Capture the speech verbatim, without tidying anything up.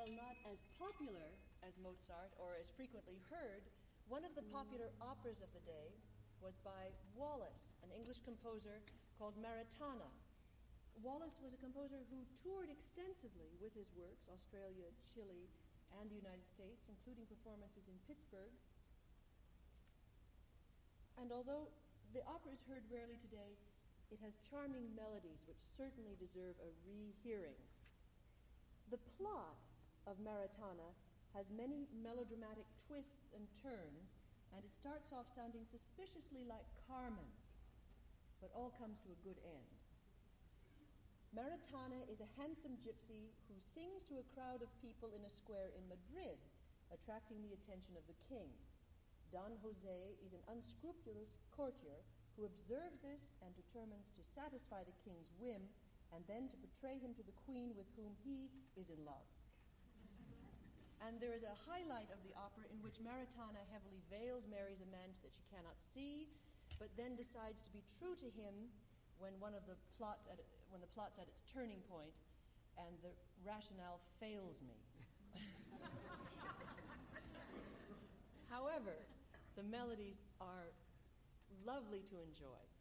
while not as popular as Mozart or as frequently heard, one of the popular operas of the day was by Wallace, an English composer called Maritana. Wallace was a composer who toured extensively with his works, Australia, Chile, and the United States, including performances in Pittsburgh. And although the opera is heard rarely today, it has charming melodies which certainly deserve a rehearing. The plot of Maritana has many melodramatic twists and turns, and it starts off sounding suspiciously like Carmen, but all comes to a good end. Maritana is a handsome gypsy who sings to a crowd of people in a square in Madrid, attracting the attention of the king. Don Jose is an unscrupulous courtier who observes this and determines to satisfy the king's whim and then to betray him to the queen with whom he is in love. And there is a highlight of the opera in which Maritana, heavily veiled, marries a man that she cannot see, but then decides to be true to him when one of the plots at when the plot's at its turning point, and the rationale fails me. However, the melodies are lovely to enjoy.